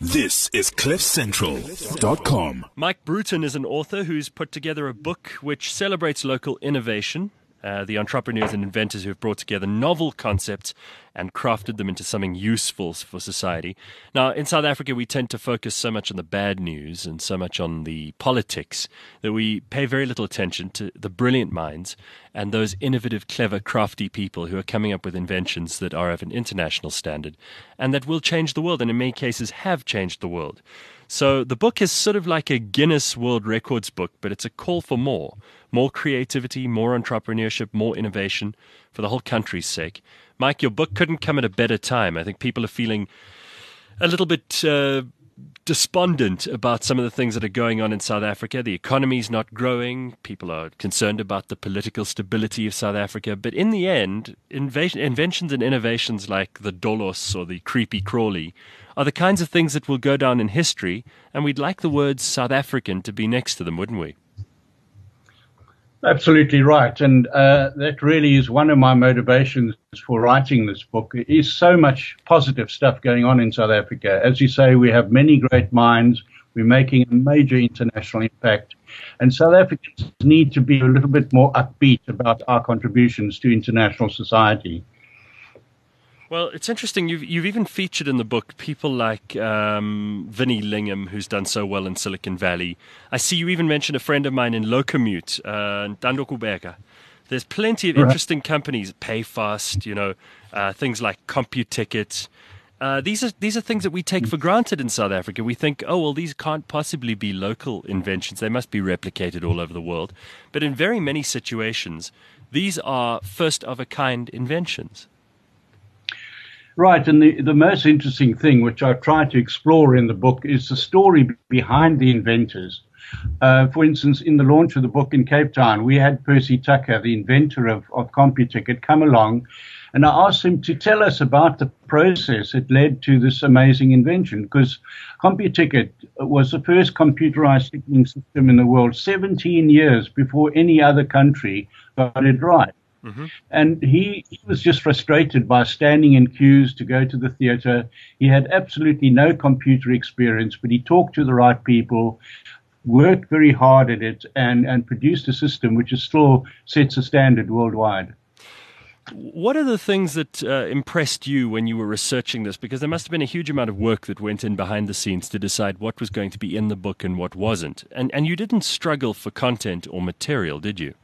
This is CliffCentral.com. Mike Bruton is an author who's put together a book which celebrates local innovation, the entrepreneurs and inventors who have brought together novel concepts and crafted them into something useful for society. Now, in South Africa, we tend to focus so much on the bad news and so much on the politics that we pay very little attention to the brilliant minds and those innovative, clever, crafty people who are coming up with inventions that are of an international standard and that will change the world, and in many cases have changed the world. So the book is sort of like a Guinness World Records book, but it's a call for more creativity, more entrepreneurship, more innovation for the whole country's sake. Mike, your book couldn't come at a better time. I think people are feeling a little bit despondent about some of the things that are going on in South Africa. The economy's not growing. People are concerned about the political stability of South Africa. But in the end, inventions and innovations like the Dolos or the creepy crawly are the kinds of things that will go down in history, and we'd like the words South African to be next to them, wouldn't we? Absolutely right. And that really is one of my motivations for writing this book. There is so much positive stuff going on in South Africa. As you say, we have many great minds. We're making a major international impact. And South Africans need to be a little bit more upbeat about our contributions to international society. Well, it's interesting. You've even featured in the book people like Vinnie Lingham, who's done so well in Silicon Valley. I see you even mentioned a friend of mine in Locomute, Ntando Kubeka. There's plenty of interesting companies, Payfast, things like CompuTicket. These are things that we take for granted in South Africa. We think, oh, well, these can't possibly be local inventions. They must be replicated all over the world. But in very many situations, these are first-of-a-kind inventions. Right, and the most interesting thing, which I try to explore in the book, is the story behind the inventors. For instance, in the launch of the book in Cape Town, we had Percy Tucker, the inventor of CompuTicket, come along, and I asked him to tell us about the process that led to this amazing invention, because CompuTicket was the first computerized ticketing system in the world 17 years before any other country got it right. Mm-hmm. And he was just frustrated by standing in queues to go to the theater. He had absolutely no computer experience, but he talked to the right people, worked very hard at it, and produced a system which is still sets a standard worldwide. What are the things that impressed you when you were researching this? Because there must have been a huge amount of work that went in behind the scenes to decide what was going to be in the book and what wasn't. And you didn't struggle for content or material, did you?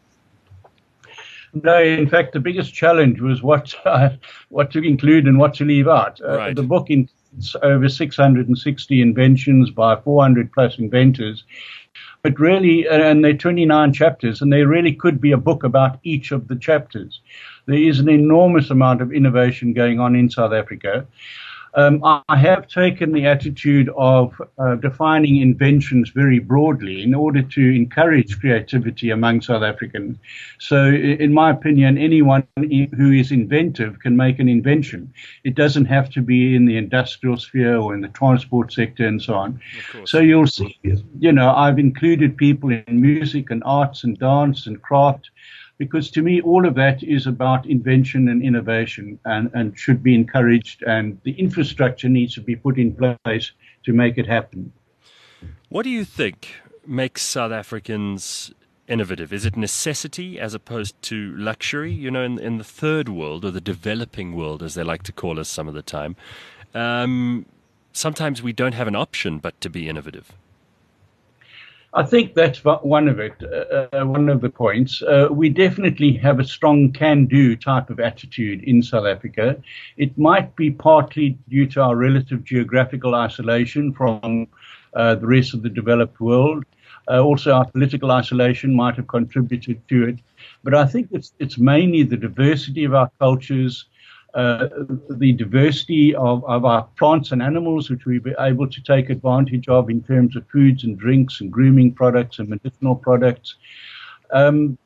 No, in fact, the biggest challenge was what to include and what to leave out. Right. The book includes over 660 inventions by 400 plus inventors. But really, and there are 29 chapters, and there really could be a book about each of the chapters. There is an enormous amount of innovation going on in South Africa. I have taken the attitude of defining inventions very broadly in order to encourage creativity among South Africans. So, in my opinion, anyone who is inventive can make an invention. It doesn't have to be in the industrial sphere or in the transport sector and so on. So you'll see, I've included people in music and arts and dance and craft, because to me, all of that is about invention and innovation and should be encouraged, and the infrastructure needs to be put in place to make it happen. What do you think makes South Africans innovative? Is it necessity as opposed to luxury? In the third world, or the developing world, as they like to call us some of the time, sometimes we don't have an option but to be innovative. I think that's one of the points. We definitely have a strong can-do type of attitude in South Africa. It might be partly due to our relative geographical isolation from the rest of the developed world. Also, our political isolation might have contributed to it. But I think it's mainly the diversity of our cultures, the diversity of our plants and animals, which we've been able to take advantage of in terms of foods and drinks and grooming products and medicinal products. There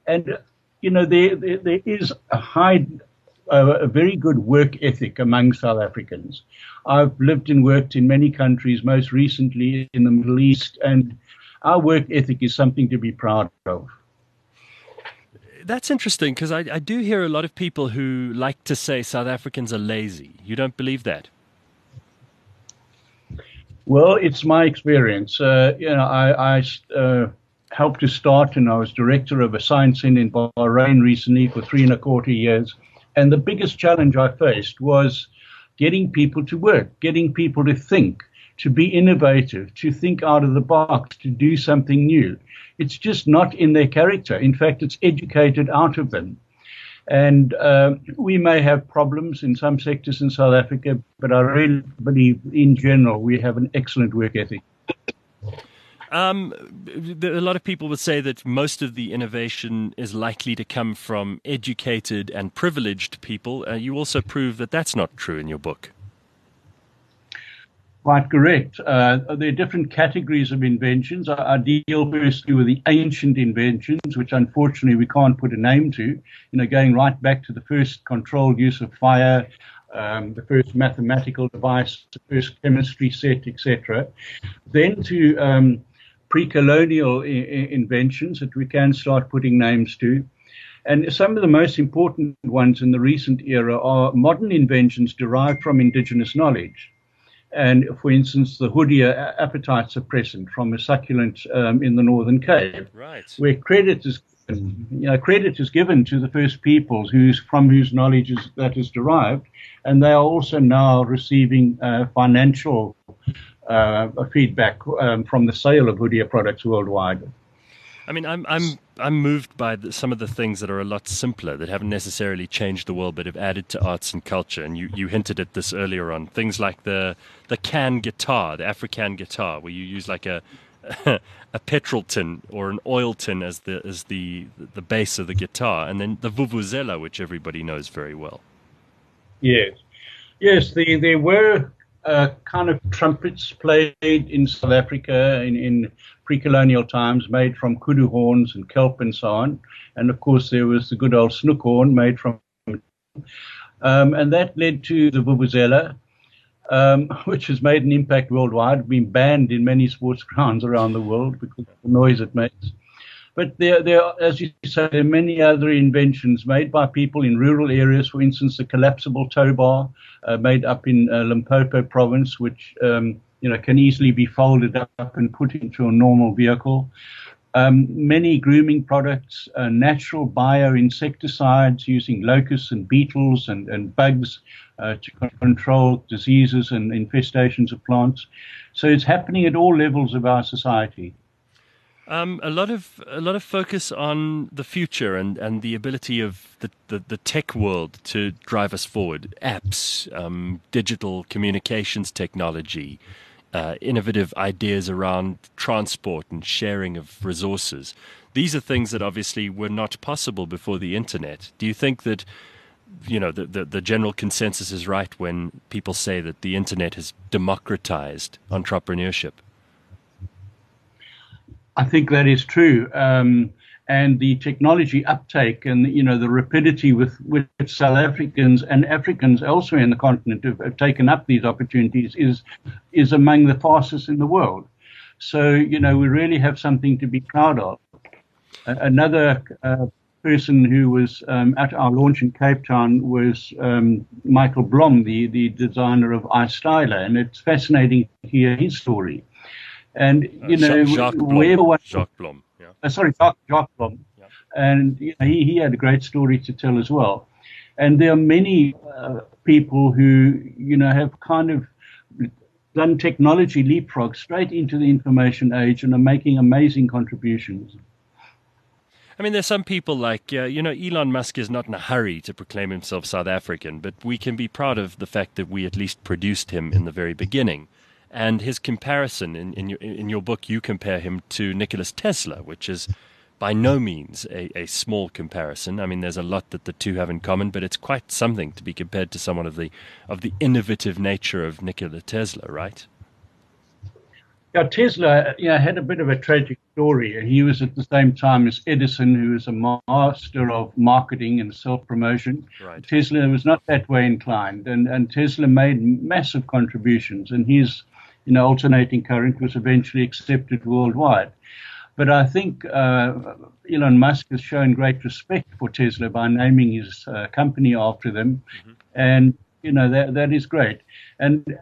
is a very good work ethic among South Africans. I've lived and worked in many countries, most recently in the Middle East, and our work ethic is something to be proud of. That's interesting, because I do hear a lot of people who like to say South Africans are lazy. You don't believe that? Well, it's my experience. I helped to start, and I was director of a science center in Bahrain recently for 3.25 years. And the biggest challenge I faced was getting people to work, getting people to think, to be innovative, to think out of the box, to do something new. It's just not in their character. In fact, it's educated out of them. And we may have problems in some sectors in South Africa, but I really believe in general we have an excellent work ethic. A lot of people would say that most of the innovation is likely to come from educated and privileged people. You also prove that that's not true in your book. Quite correct. There are different categories of inventions. I deal firstly with the ancient inventions, which unfortunately we can't put a name to, going right back to the first controlled use of fire, the first mathematical device, the first chemistry set, etc. Then to pre-colonial inventions that we can start putting names to. And some of the most important ones in the recent era are modern inventions derived from indigenous knowledge. And, for instance, the Hoodia appetite suppressant from a succulent in the Northern Cape, right, where credit is given to the first peoples from whose knowledge that is derived, and they are also now receiving financial feedback from the sale of Hoodia products worldwide. I mean, I'm moved by some of the things that are a lot simpler, that haven't necessarily changed the world, but have added to arts and culture. And you hinted at this earlier on. Things like the can guitar, the African guitar, where you use like a petrol tin or an oil tin as the base of the guitar, and then the vuvuzela, which everybody knows very well. Yes. There were kind of trumpets played in South Africa in pre-colonial times, made from kudu horns and kelp and so on. And of course, there was the good old snoek horn made from, and that led to the vuvuzela, which has made an impact worldwide, been banned in many sports grounds around the world because of the noise it makes. But there are, as you say, there are many other inventions made by people in rural areas. For instance, the collapsible tow bar made up in Limpopo province, which can easily be folded up and put into a normal vehicle. Many grooming products, natural bioinsecticides using locusts and beetles and bugs to control diseases and infestations of plants. So it's happening at all levels of our society. A lot of focus on the future and the ability of the tech world to drive us forward. Apps, digital communications technology, innovative ideas around transport and sharing of resources. These are things that obviously were not possible before the internet. Do you think that the general consensus is right when people say that the internet has democratized entrepreneurship? I think that is true. And the technology uptake and, the rapidity with which South Africans and Africans elsewhere in the continent have taken up these opportunities is among the fastest in the world. So, we really have something to be proud of. Another person who was at our launch in Cape Town was Michael Blom, the designer of iStyler. And it's fascinating to hear his story. And, Jacques Blom. Jacques Blom. Yeah. And he had a great story to tell as well. And there are many people who, have kind of done technology leapfrog straight into the information age and are making amazing contributions. I mean, there's some people like, Elon Musk is not in a hurry to proclaim himself South African, but we can be proud of the fact that we at least produced him in the very beginning. And his comparison, in your book, you compare him to Nikola Tesla, which is by no means a small comparison. I mean, there's a lot that the two have in common, but it's quite something to be compared to someone of the innovative nature of Nikola Tesla, right? Yeah, Tesla had a bit of a tragic story. He was at the same time as Edison, who was a master of marketing and self-promotion. Right. Tesla was not that way inclined, and Tesla made massive contributions, and his alternating current was eventually accepted worldwide. But I think Elon Musk has shown great respect for Tesla by naming his company after them. Mm-hmm. And, that is great. And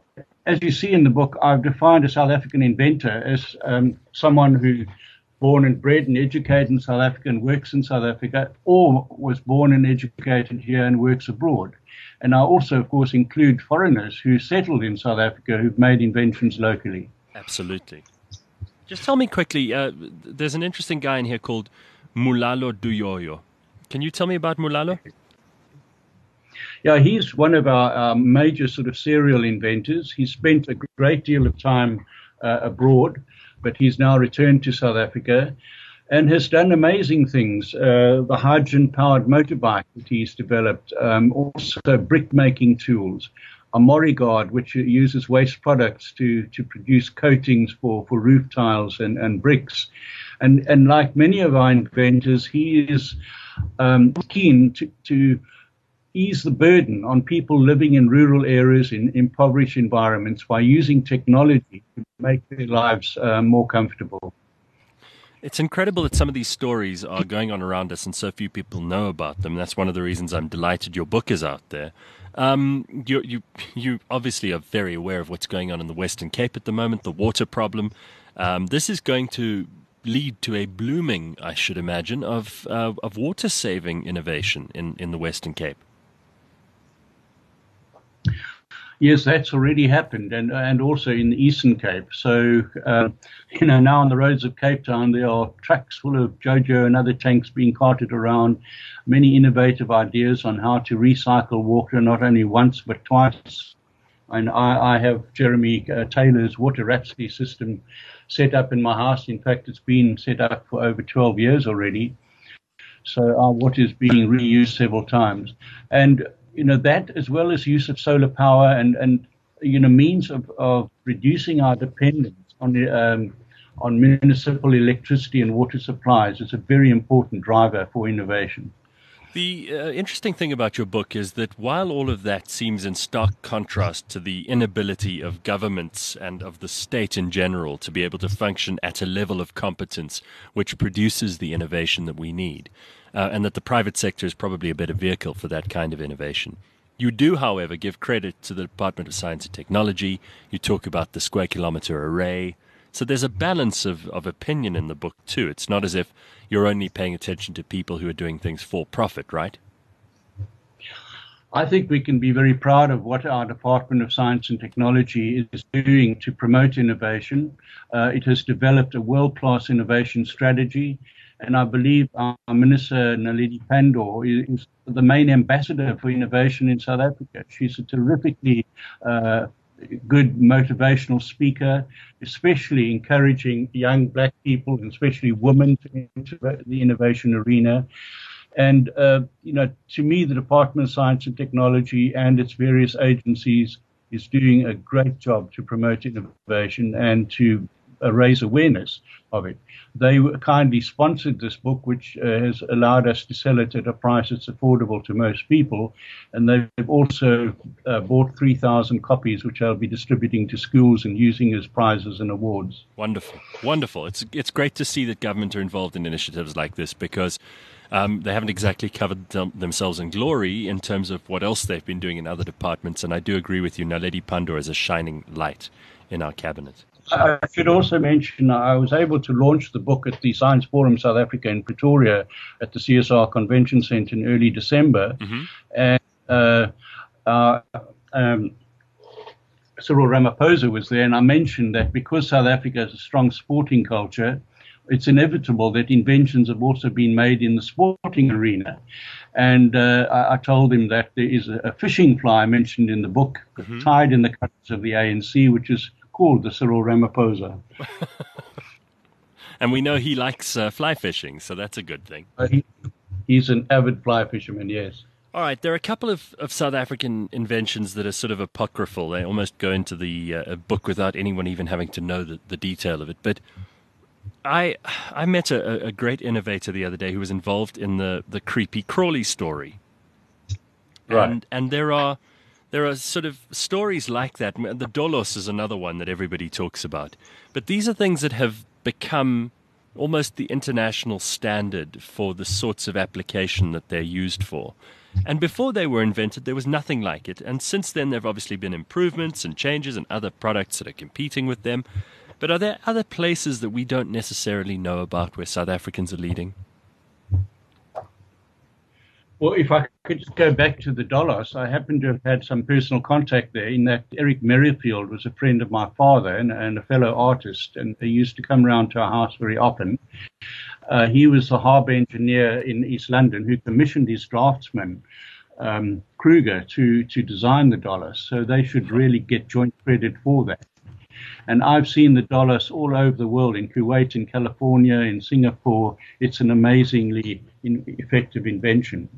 as you see in the book, I've defined a South African inventor as someone who born and bred and educated in South Africa and works in South Africa, or was born and educated here and works abroad. And I also, of course, include foreigners who settled in South Africa who've made inventions locally. Absolutely. Just tell me quickly, there's an interesting guy in here called Mulalo Duyoyo. Can you tell me about Mulalo? Yeah, he's one of our major sort of serial inventors. He spent a great deal of time abroad, but he's now returned to South Africa and has done amazing things. The hydrogen-powered motorbike that he's developed, also brick-making tools, a Moriguard, which uses waste products to produce coatings for roof tiles and bricks. And like many of our inventors, he is keen to ease the burden on people living in rural areas, in impoverished environments, by using technology to make their lives more comfortable. It's incredible that some of these stories are going on around us and so few people know about them. That's one of the reasons I'm delighted your book is out there. You obviously are very aware of what's going on in the Western Cape at the moment, the water problem. This is going to lead to a blooming, I should imagine, of water-saving innovation in the Western Cape. Yes, that's already happened, and also in the Eastern Cape. So, now on the roads of Cape Town, there are trucks full of JoJo and other tanks being carted around, many innovative ideas on how to recycle water, not only once, but twice. And I have Jeremy Taylor's water Rhapsody system set up in my house. In fact, it's been set up for over 12 years already. So our water is being reused several times. And that, as well as use of solar power and means of reducing our dependence on municipal electricity and water supplies, is a very important driver for innovation. The interesting thing about your book is that while all of that seems in stark contrast to the inability of governments and of the state in general to be able to function at a level of competence which produces the innovation that we need, and that the private sector is probably a better vehicle for that kind of innovation. You do, however, give credit to the Department of Science and Technology. You talk about the square kilometer array. So there's a balance of opinion in the book, too. It's not as if you're only paying attention to people who are doing things for profit, right? I think we can be very proud of what our Department of Science and Technology is doing to promote innovation. It has developed a world-class innovation strategy, and I believe our Minister, Naledi Pandor, is the main ambassador for innovation in South Africa. She's a terrifically good motivational speaker, especially encouraging young black people and especially women to enter the innovation arena. And, to me, the Department of Science and Technology and its various agencies is doing a great job to promote innovation and to raise awareness of it. They kindly sponsored this book, which has allowed us to sell it at a price that's affordable to most people. And they've also bought 3,000 copies, which I'll be distributing to schools and using as prizes and awards. Wonderful. Wonderful. It's great to see that government are involved in initiatives like this, because they haven't exactly covered themselves in glory in terms of what else they've been doing in other departments. And I do agree with you, Naledi Pandor is a shining light in our cabinet. I should also mention I was able to launch the book at the Science Forum South Africa in Pretoria at the CSR Convention Centre in early December. Mm-hmm. And Cyril Ramaphosa was there, and I mentioned that because South Africa has a strong sporting culture, it's inevitable that inventions have also been made in the sporting arena. And I told him that there is a fishing fly mentioned in the book, mm-hmm. tied in the colours of the ANC, which is called the Cyril Ramaphosa. And we know he likes fly fishing, so that's a good thing. He's an avid fly fisherman, yes. All right, there are a couple of South African inventions that are sort of apocryphal. They almost go into the book without anyone even having to know the detail of it. But I met a great innovator the other day who was involved in the creepy crawly story. Right. And there are sort of stories like that. The Dolos is another one that everybody talks about. But these are things that have become almost the international standard for the sorts of application that they're used for. And before they were invented, there was nothing like it. And since then, there have obviously been improvements and changes and other products that are competing with them. But are there other places that we don't necessarily know about where South Africans are leading? Well, if I could just go back to the dollars, I happen to have had some personal contact there in that Eric Merrifield was a friend of my father and a fellow artist, and he used to come round to our house very often. He was the harbour engineer in East London who commissioned his draftsman, Kruger, to design the dollars. So they should really get joint credit for that. And I've seen the dollars all over the world, in Kuwait, in California, in Singapore. It's an amazingly effective invention.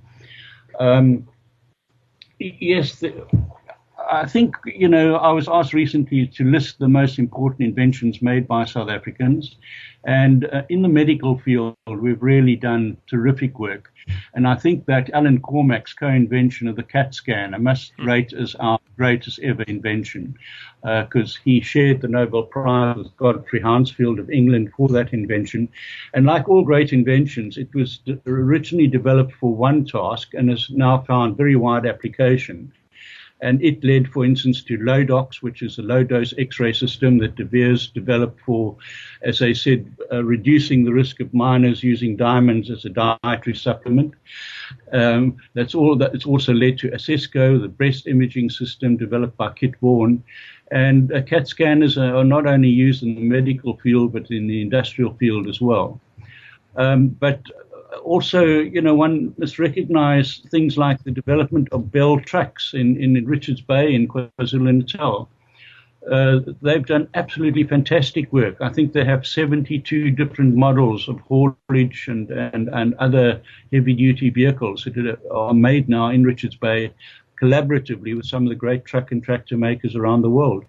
Yes, I think, I was asked recently to list the most important inventions made by South Africans. And in the medical field, we've really done terrific work. And I think that Alan Cormack's co-invention of the CAT scanner must rate as our greatest ever invention, because he shared the Nobel Prize with Godfrey Hounsfield of England for that invention. And like all great inventions, it was originally developed for one task and has now found very wide application. And it led, for instance, to Lodox, which is a low-dose X-ray system that De Beers developed for, as I said, reducing the risk of miners using diamonds as a dietary supplement. It's also led to Assesco, the breast imaging system developed by Kit Vaughan. And CAT scanners are not only used in the medical field, but in the industrial field as well. But also, one must recognize things like the development of Bell trucks in Richards Bay in KwaZulu-Natal. They've done absolutely fantastic work. I think they have 72 different models of haulage and other heavy-duty vehicles that are made now in Richards Bay collaboratively with some of the great truck and tractor makers around the world.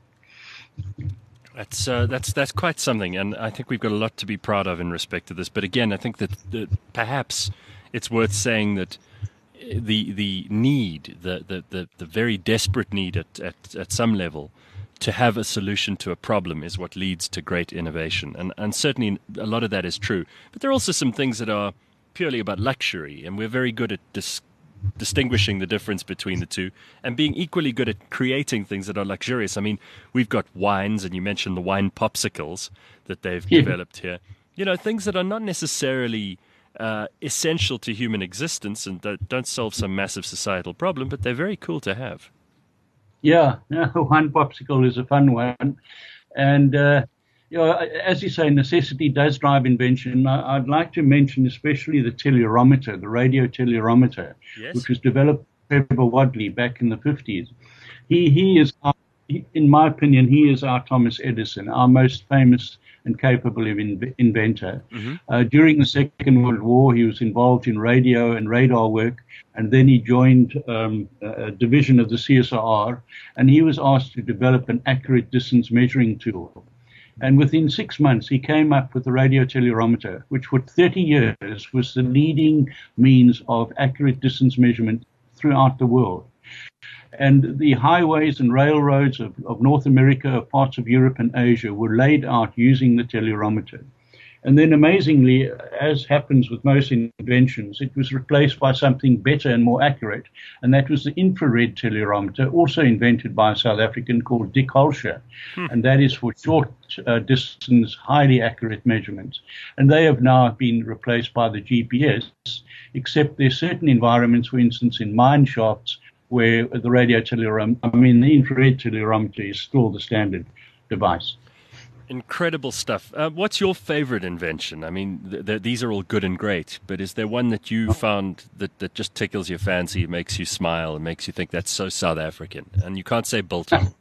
That's quite something, and I think we've got a lot to be proud of in respect to this. But again, I think that perhaps it's worth saying that the need, the very desperate need at some level to have a solution to a problem is what leads to great innovation, and certainly a lot of that is true. But there are also some things that are purely about luxury, and we're very good at distinguishing the difference between the two and being equally good at creating things that are luxurious. I mean, we've got wines, and you mentioned the wine popsicles that they've developed here. Things that are not necessarily essential to human existence and that don't solve some massive societal problem, but they're very cool to have. Yeah, wine popsicle is a fun one. And as you say, necessity does drive invention. I'd like to mention especially the telluriometer, the radio telluriometer, yes, which was developed by Trevor Wadley back in the 50s. He is, in my opinion, he is our Thomas Edison, our most famous and capable inventor. Mm-hmm. During the Second World War, he was involved in radio and radar work, and then he joined a division of the CSIR, and he was asked to develop an accurate distance measuring tool. And within 6 months, he came up with the radio telluriometer, which for 30 years was the leading means of accurate distance measurement throughout the world. And the highways and railroads of North America, of parts of Europe and Asia were laid out using the telluriometer. And then amazingly, as happens with most inventions, it was replaced by something better and more accurate, and that was the infrared telluriometer, also invented by a South African called Dick Holscher, and that is for short distance, highly accurate measurements. And they have now been replaced by the GPS, except there's certain environments, for instance, in mine shafts, where the the infrared telluriometer is still the standard device. Incredible stuff. What's your favorite invention? I mean, these are all good and great, but is there one that you found that just tickles your fancy, makes you smile, and makes you think that's so South African? And you can't say biltong.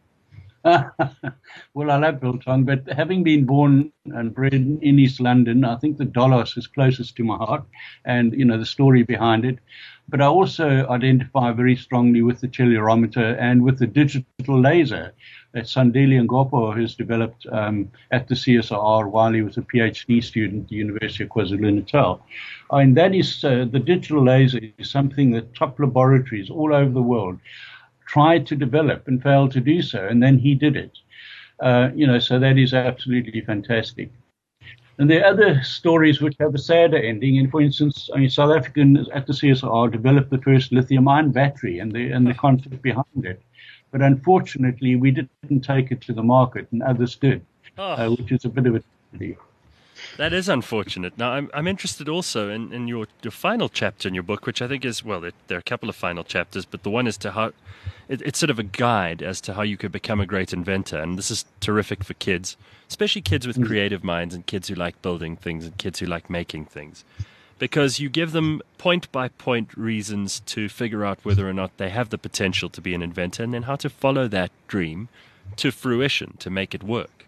Well, I love biltong, but having been born and bred in East London, I think the dollars is closest to my heart, and the story behind it. But I also identify very strongly with the telluriometer and with the digital laser that Sandile Ngopo has developed at the CSIR while he was a PhD student at the University of KwaZulu-Natal. And that is, the digital laser is something that top laboratories all over the world tried to develop and failed to do so, and then he did it. So that is absolutely fantastic. And there are other stories which have a sadder ending. And for instance, I mean, South Africans at the CSIR developed the first lithium-ion battery and the concept behind it. But unfortunately, we didn't take it to the market, and others did, which is a bit of a tragedy. That is unfortunate. Now, I'm interested also in your final chapter in your book, which I think is, well, there are a couple of final chapters, but the one is to how, it's sort of a guide as to how you could become a great inventor. And this is terrific for kids, especially kids with creative minds and kids who like building things and kids who like making things. Because you give them point-by-point reasons to figure out whether or not they have the potential to be an inventor and then how to follow that dream to fruition, to make it work.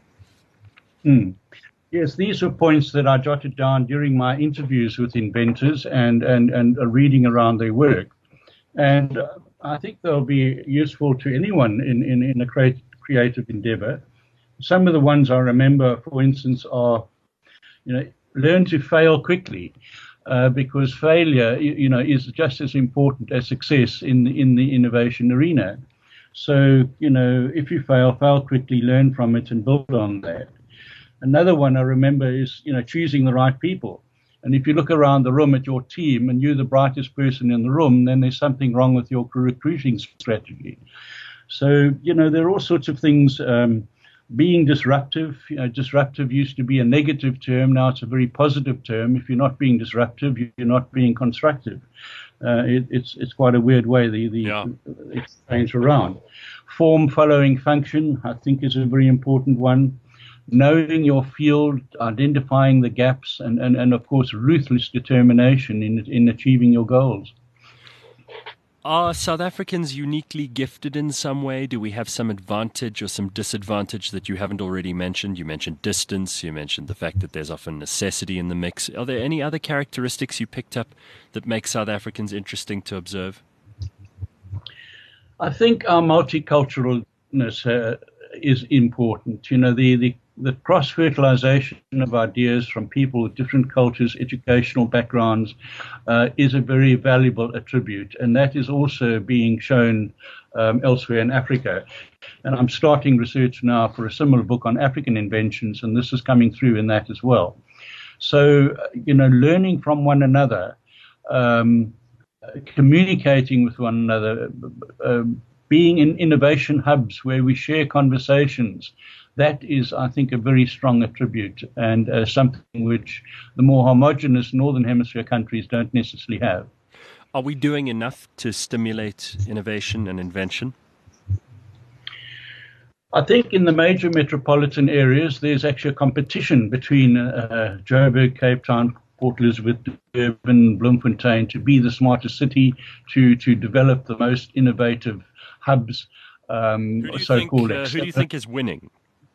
Yes, these are points that I jotted down during my interviews with inventors and reading around their work. And I think they'll be useful to anyone in a creative endeavor. Some of the ones I remember, for instance, are, learn to fail quickly, because failure, is just as important as success in the innovation arena. So, if you fail quickly, learn from it and build on that. Another one I remember is, choosing the right people. And if you look around the room at your team and you're the brightest person in the room, then there's something wrong with your recruiting strategy. So, there are all sorts of things. Being disruptive, disruptive used to be a negative term. Now it's a very positive term. If you're not being disruptive, you're not being constructive. It's quite a weird way it's changed around. Form following function, I think, is a very important one. Knowing your field, identifying the gaps, and of course, ruthless determination in achieving your goals. Are South Africans uniquely gifted in some way? Do we have some advantage or some disadvantage that you haven't already mentioned? You mentioned distance. You mentioned the fact that there's often necessity in the mix. Are there any other characteristics you picked up that make South Africans interesting to observe? I think our multiculturalness is important. The cross-fertilization of ideas from people with different cultures, educational backgrounds, is a very valuable attribute, and that is also being shown elsewhere in Africa. And I'm starting research now for a similar book on African inventions, and this is coming through in that as well. So, learning from one another, communicating with one another, being in innovation hubs where we share conversations, that is, I think, a very strong attribute and something which the more homogenous Northern Hemisphere countries don't necessarily have. Are we doing enough to stimulate innovation and invention? I think in the major metropolitan areas, there's actually a competition between Joburg, Cape Town, Port Elizabeth, Durban, Bloemfontein to be the smartest city, to develop the most innovative hubs, so-called. Who do you think is winning?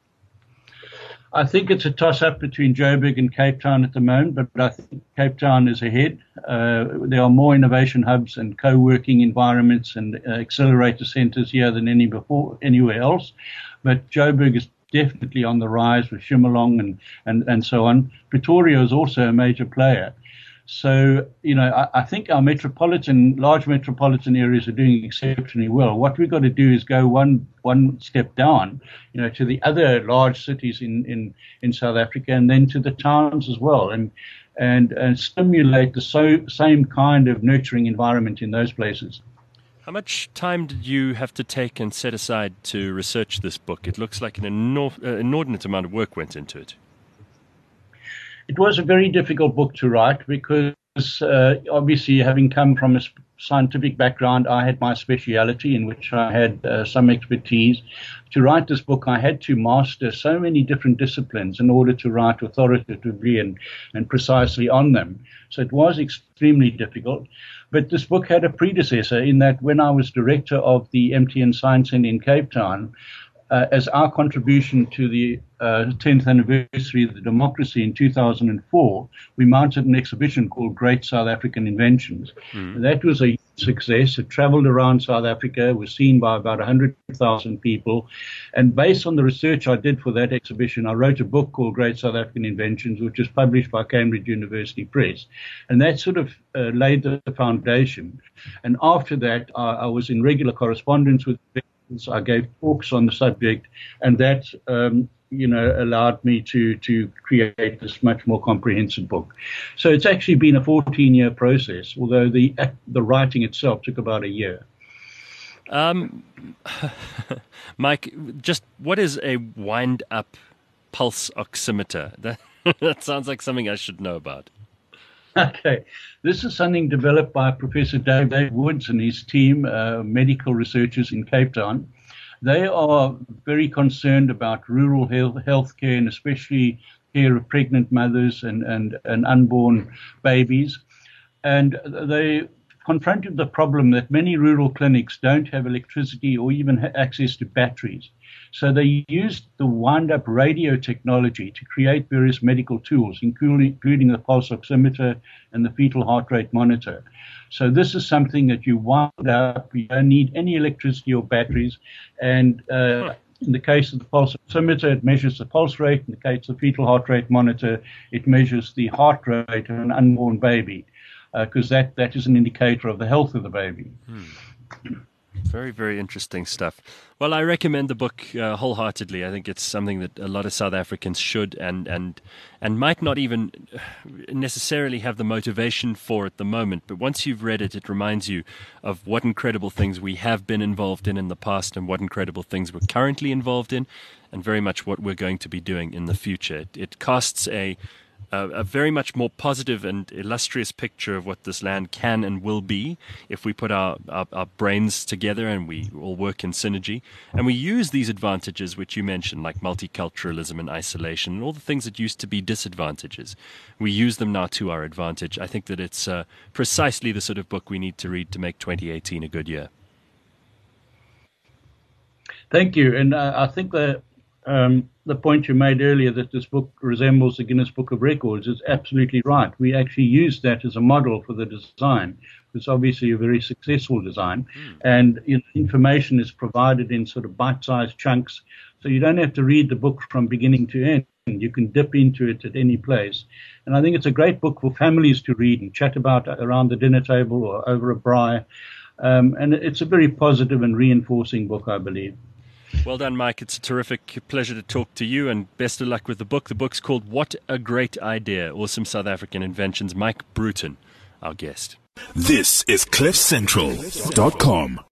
I think it's a toss-up between Joburg and Cape Town at the moment, but I think Cape Town is ahead. There are more innovation hubs and co-working environments and accelerator centers here than anywhere else. But Joburg is definitely on the rise with Shimalong and so on. Pretoria is also a major player. So, I think our large metropolitan areas are doing exceptionally well. What we've got to do is go one step down, to the other large cities in South Africa and then to the towns as well, and stimulate the same kind of nurturing environment in those places. How much time did you have to take and set aside to research this book? It looks like an inordinate amount of work went into it. It was a very difficult book to write because obviously, having come from a scientific background, I had my speciality in which I had some expertise. To write this book, I had to master so many different disciplines in order to write authoritatively and precisely on them. So it was extremely difficult. But this book had a predecessor in that when I was director of the MTN Science Centre in Cape Town, as our contribution to the 10th anniversary of the democracy in 2004, we mounted an exhibition called Great South African Inventions. That was a success. It traveled around South Africa, was seen by about 100,000 people. And based on the research I did for that exhibition, I wrote a book called Great South African Inventions, which was published by Cambridge University Press. And that sort of laid the foundation. And after that, I was in regular correspondence with I gave talks on the subject, and that allowed me to create this much more comprehensive book. So it's actually been a 14-year process, although the writing itself took about a year. Mike, just what is a wind-up pulse oximeter? That sounds like something I should know about. Okay, this is something developed by Professor Dave Woods and his team, medical researchers in Cape Town. They are very concerned about rural health care, and especially care of pregnant mothers and unborn babies. And they confronted the problem that many rural clinics don't have electricity or even access to batteries. So they used the wind-up radio technology to create various medical tools, including the pulse oximeter and the fetal heart rate monitor. So this is something that you wind up, you don't need any electricity or batteries, and in the case of the pulse oximeter, it measures the pulse rate. In the case of the fetal heart rate monitor, it measures the heart rate of an unborn baby, because that is an indicator of the health of the baby. Very, very interesting stuff. Well, I recommend the book wholeheartedly. I think it's something that a lot of South Africans should and might not even necessarily have the motivation for at the moment. But once you've read it, it reminds you of what incredible things we have been involved in the past and what incredible things we're currently involved in, and very much what we're going to be doing in the future. It casts a very much more positive and illustrious picture of what this land can and will be if we put our brains together and we all work in synergy. And we use these advantages which you mentioned, like multiculturalism and isolation and all the things that used to be disadvantages. We use them now to our advantage. I think that it's precisely the sort of book we need to read to make 2018 a good year. Thank you. And I think that the point you made earlier that this book resembles the Guinness Book of Records is absolutely right. We actually used that as a model for the design. It's obviously a very successful design, and information is provided in sort of bite-sized chunks, so you don't have to read the book from beginning to end. You can dip into it at any place. And I think it's a great book for families to read and chat about around the dinner table or over a braai. And it's a very positive and reinforcing book, I believe. Well done, Mike. It's a terrific pleasure to talk to you, and best of luck with the book. The book's called What a Great Idea, Awesome South African Inventions. Mike Bruton, our guest. This is CliffCentral.com.